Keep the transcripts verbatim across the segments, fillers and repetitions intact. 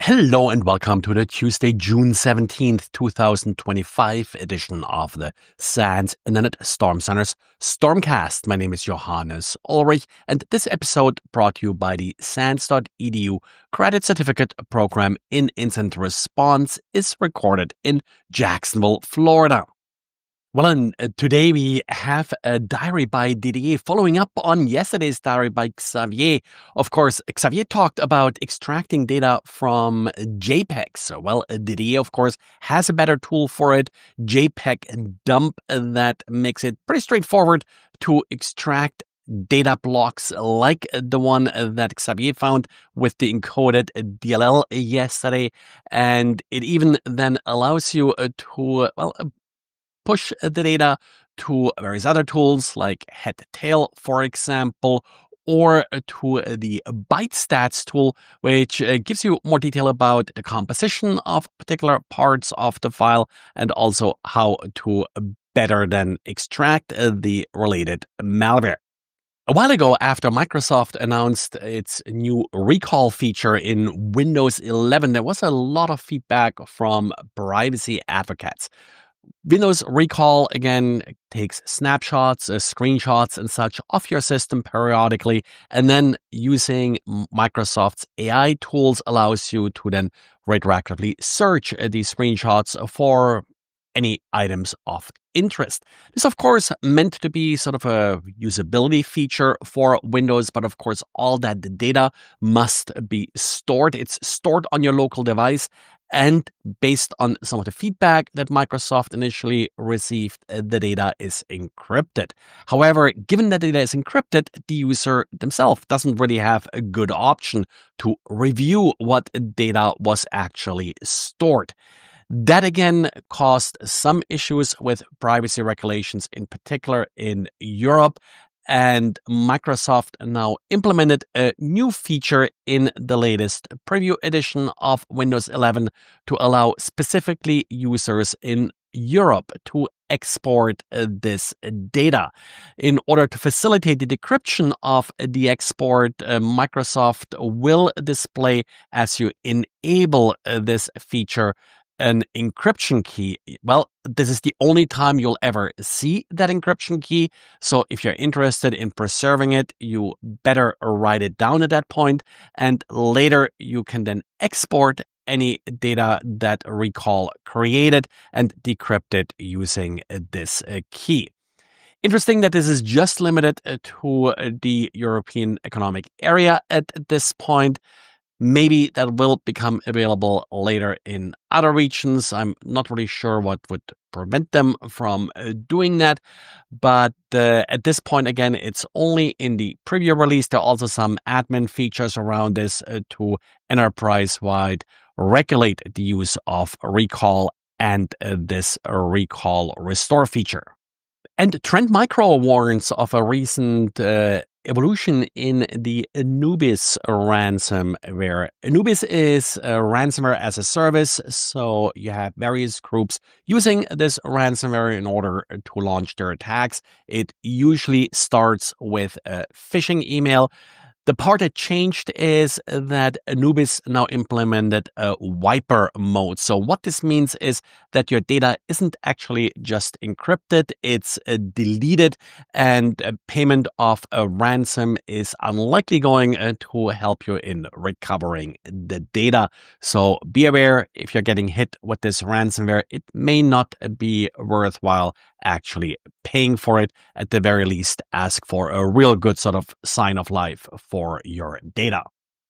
Hello and welcome to the Tuesday, June seventeenth, two thousand twenty-five edition of the SANS Internet Storm Center's Stormcast. My name is Johannes Ulrich, and this episode brought to you by the SANS dot E D U Credit Certificate Program in Incident Response is recorded in Jacksonville, Florida. Well, and uh, today we have a diary by Didier following up on yesterday's diary by Xavier. Of course, Xavier talked about extracting data from JPEGs. So, well, uh, Didier, of course, has a better tool for it, JPEG dump, uh, that makes it pretty straightforward to extract data blocks like uh, the one uh, that Xavier found with the encoded uh, D L L yesterday. And it even then allows you uh, to, uh, well, uh, push the data to various other tools like head-tail, for example, or to the ByteStats tool, which uh, gives you more detail about the composition of particular parts of the file and also how to better then extract uh, the related malware. A while ago, after Microsoft announced its new recall feature in Windows eleven, there was a lot of feedback from privacy advocates. Windows Recall, again, takes snapshots, uh, screenshots, and such off your system periodically, and then using Microsoft's A I tools allows you to then retroactively search uh, these screenshots for any items of interest. This, of course, meant to be sort of a usability feature for Windows, but of course, all that data must be stored. It's stored on your local device. And based on some of the feedback that Microsoft initially received, uh, the data is encrypted. However, given that data is encrypted, the user themselves doesn't really have a good option to review what data was actually stored. That again caused some issues with privacy regulations, in particular in Europe. And Microsoft now implemented a new feature in the latest preview edition of Windows eleven to allow specifically users in Europe to export uh, this data. In order to facilitate the decryption of the export, uh, Microsoft will display, as you enable uh, this feature, an encryption key. Well, this is the only time you'll ever see that encryption key. So if you're interested in preserving it, you better write it down at that point, and later you can then export any data that Recall created and decrypt it using uh, this uh, key. Interesting that this is just limited uh, to uh, the European Economic Area at this point. Maybe that will become available later in other regions. I'm not really sure what would prevent them from uh, doing that. But uh, at this point, again, it's only in the preview release. There are also some admin features around this uh, to enterprise-wide regulate the use of Recall and uh, this uh, Recall Restore feature. And Trend Micro warns of a recent uh, evolution in the Anubis ransomware. Anubis is a ransomware as a service, so you have various groups using this ransomware in order to launch their attacks. It usually starts with a phishing email. The part that changed is that Anubis now implemented a wiper mode. So what this means is that your data isn't actually just encrypted, it's uh, deleted, and uh, payment of a ransom is unlikely going uh, to help you in recovering the data. So be aware, if you're getting hit with this ransomware, it may not be worthwhile actually paying for it. At the very least, ask for a real good sort of sign of life for your data.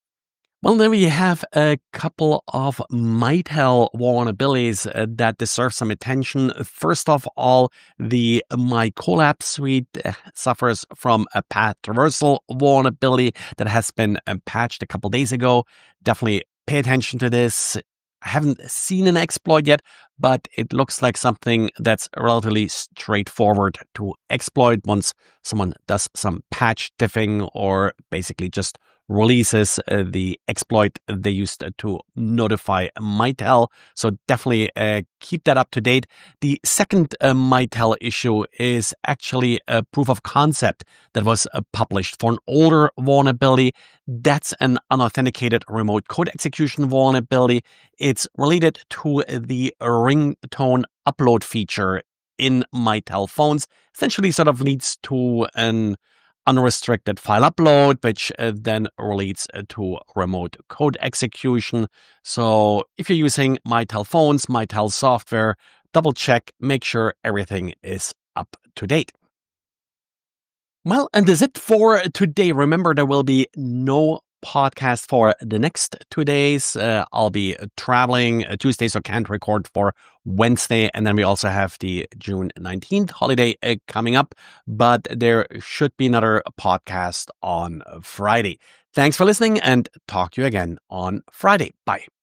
Well, then we have a couple of Mitel vulnerabilities uh, that deserve some attention. First of all, the MyCollab suite uh, suffers from a path traversal vulnerability that has been uh, patched a couple days ago. Definitely pay attention to this. I haven't seen an exploit yet, but it looks like something that's relatively straightforward to exploit once someone does some patch diffing or basically just releases uh, the exploit they used to notify Mitel. So definitely uh, keep that up to date. The second uh, Mitel issue is actually a proof of concept that was uh, published for an older vulnerability. That's an unauthenticated remote code execution vulnerability. It's related to the ringtone upload feature in Mitel phones. Essentially sort of leads to an unrestricted file upload, which uh, then relates uh, to remote code execution. So if you're using Mitel phones, Mitel software, double check, make sure everything is up to date. Well, and that's it for today. Remember, there will be no podcast for the next two days. Uh, I'll be traveling uh, Tuesday, so can't record for Wednesday. And then we also have the June nineteenth holiday uh, coming up, but there should be another podcast on Friday. Thanks for listening and talk to you again on Friday. Bye.